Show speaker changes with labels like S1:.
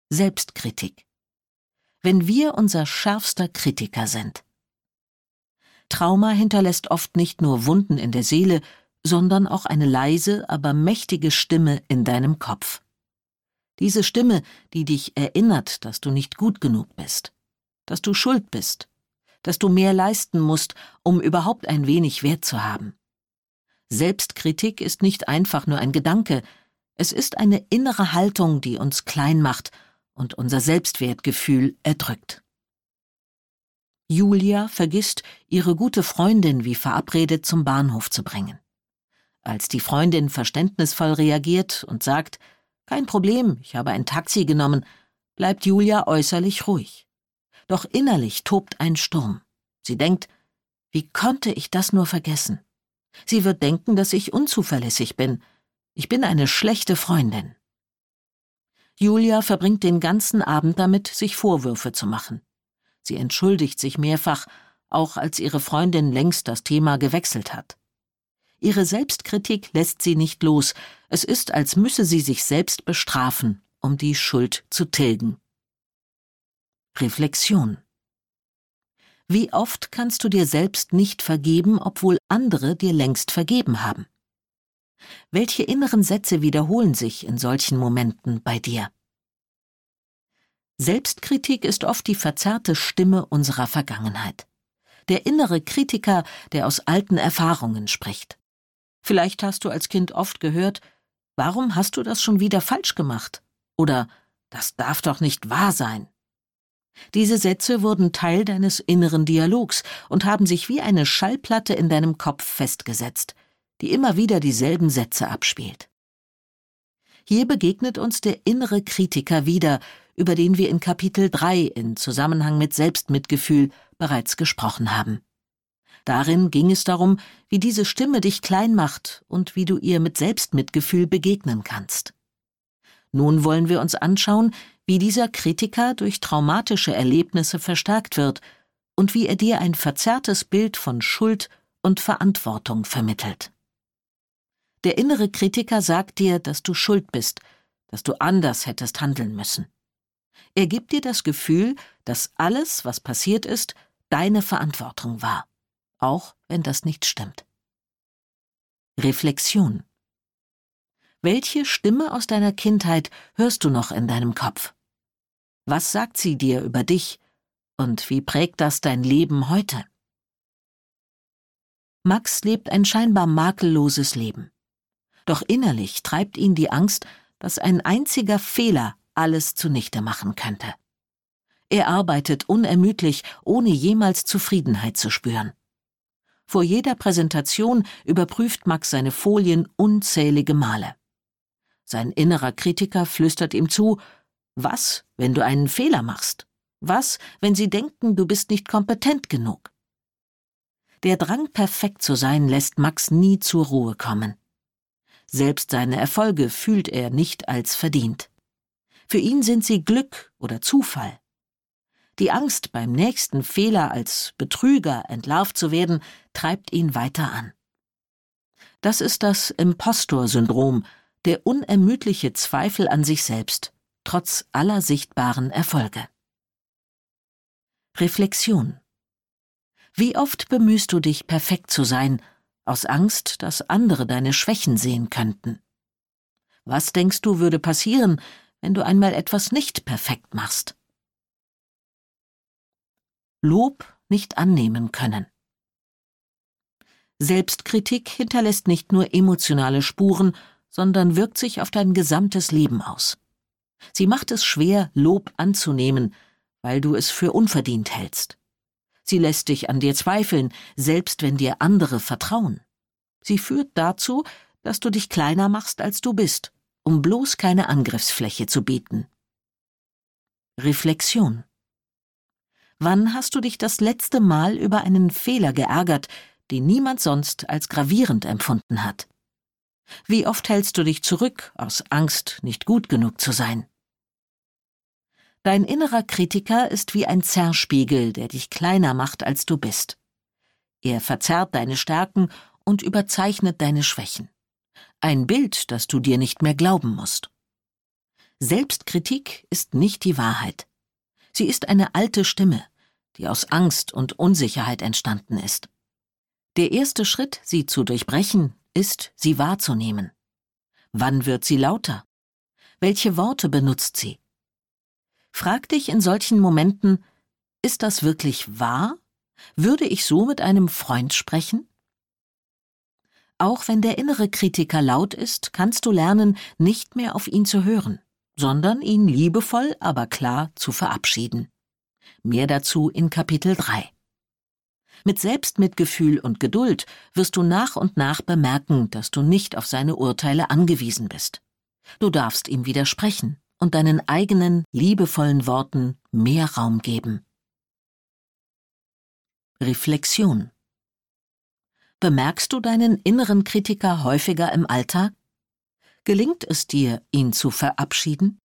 S1: Selbstkritik. Wenn wir unser schärfster Kritiker sind. Trauma hinterlässt oft nicht nur Wunden in der Seele, sondern auch eine leise, aber mächtige Stimme in deinem Kopf. Diese Stimme, die dich erinnert, dass du nicht gut genug bist, dass du schuld bist, dass du mehr leisten musst, um überhaupt ein wenig Wert zu haben. Selbstkritik ist nicht einfach nur ein Gedanke, es ist eine innere Haltung, die uns klein macht und unser Selbstwertgefühl erdrückt. Julia vergisst, ihre gute Freundin wie verabredet zum Bahnhof zu bringen. Als die Freundin verständnisvoll reagiert und sagt, »Kein Problem, ich habe ein Taxi genommen«, bleibt Julia äußerlich ruhig. Doch innerlich tobt ein Sturm. Sie denkt, wie konnte ich das nur vergessen? Sie wird denken, dass ich unzuverlässig bin. Ich bin eine schlechte Freundin. Julia verbringt den ganzen Abend damit, sich Vorwürfe zu machen. Sie entschuldigt sich mehrfach, auch als ihre Freundin längst das Thema gewechselt hat. Ihre Selbstkritik lässt sie nicht los. Es ist, als müsse sie sich selbst bestrafen, um die Schuld zu tilgen. Reflexion. Wie oft kannst du dir selbst nicht vergeben, obwohl andere dir längst vergeben haben? Welche inneren Sätze wiederholen sich in solchen Momenten bei dir? Selbstkritik ist oft die verzerrte Stimme unserer Vergangenheit. Der innere Kritiker, der aus alten Erfahrungen spricht. Vielleicht hast du als Kind oft gehört, »Warum hast du das schon wieder falsch gemacht?« oder »Das darf doch nicht wahr sein«. Diese Sätze wurden Teil deines inneren Dialogs und haben sich wie eine Schallplatte in deinem Kopf festgesetzt, die immer wieder dieselben Sätze abspielt. Hier begegnet uns der innere Kritiker wieder, über den wir in Kapitel 3 in Zusammenhang mit Selbstmitgefühl bereits gesprochen haben. Darin ging es darum, wie diese Stimme dich klein macht und wie du ihr mit Selbstmitgefühl begegnen kannst. Nun wollen wir uns anschauen, wie dieser Kritiker durch traumatische Erlebnisse verstärkt wird und wie er dir ein verzerrtes Bild von Schuld und Verantwortung vermittelt. Der innere Kritiker sagt dir, dass du schuld bist, dass du anders hättest handeln müssen. Er gibt dir das Gefühl, dass alles, was passiert ist, deine Verantwortung war, auch wenn das nicht stimmt. Reflexion. Welche Stimme aus deiner Kindheit hörst du noch in deinem Kopf? Was sagt sie dir über dich und wie prägt das dein Leben heute? Max lebt ein scheinbar makelloses Leben. Doch innerlich treibt ihn die Angst, dass ein einziger Fehler alles zunichte machen könnte. Er arbeitet unermüdlich, ohne jemals Zufriedenheit zu spüren. Vor jeder Präsentation überprüft Max seine Folien unzählige Male. Sein innerer Kritiker flüstert ihm zu, was, wenn du einen Fehler machst? Was, wenn sie denken, du bist nicht kompetent genug? Der Drang, perfekt zu sein, lässt Max nie zur Ruhe kommen. Selbst seine Erfolge fühlt er nicht als verdient. Für ihn sind sie Glück oder Zufall. Die Angst, beim nächsten Fehler als Betrüger entlarvt zu werden, treibt ihn weiter an. Das ist das Impostor-Syndrom, der unermüdliche Zweifel an sich selbst, trotz aller sichtbaren Erfolge. Reflexion. Wie oft bemühst du dich, perfekt zu sein, aus Angst, dass andere deine Schwächen sehen könnten? Was denkst du, würde passieren, wenn du einmal etwas nicht perfekt machst? Lob nicht annehmen können. Selbstkritik hinterlässt nicht nur emotionale Spuren, sondern wirkt sich auf dein gesamtes Leben aus. Sie macht es schwer, Lob anzunehmen, weil du es für unverdient hältst. Sie lässt dich an dir zweifeln, selbst wenn dir andere vertrauen. Sie führt dazu, dass du dich kleiner machst, als du bist, um bloß keine Angriffsfläche zu bieten. Reflexion. Wann hast du dich das letzte Mal über einen Fehler geärgert, den niemand sonst als gravierend empfunden hat? Wie oft hältst du dich zurück, aus Angst, nicht gut genug zu sein? Dein innerer Kritiker ist wie ein Zerrspiegel, der dich kleiner macht, als du bist. Er verzerrt deine Stärken und überzeichnet deine Schwächen. Ein Bild, das du dir nicht mehr glauben musst. Selbstkritik ist nicht die Wahrheit. Sie ist eine alte Stimme, die aus Angst und Unsicherheit entstanden ist. Der erste Schritt, sie zu durchbrechen, ist, sie wahrzunehmen. Wann wird sie lauter? Welche Worte benutzt sie? Frag dich in solchen Momenten, ist das wirklich wahr? Würde ich so mit einem Freund sprechen? Auch wenn der innere Kritiker laut ist, kannst du lernen, nicht mehr auf ihn zu hören, sondern ihn liebevoll, aber klar zu verabschieden. Mehr dazu in Kapitel 3. Mit Selbstmitgefühl und Geduld wirst du nach und nach bemerken, dass du nicht auf seine Urteile angewiesen bist. Du darfst ihm widersprechen und deinen eigenen, liebevollen Worten mehr Raum geben. Reflexion. Bemerkst du deinen inneren Kritiker häufiger im Alltag? Gelingt es dir, ihn zu verabschieden?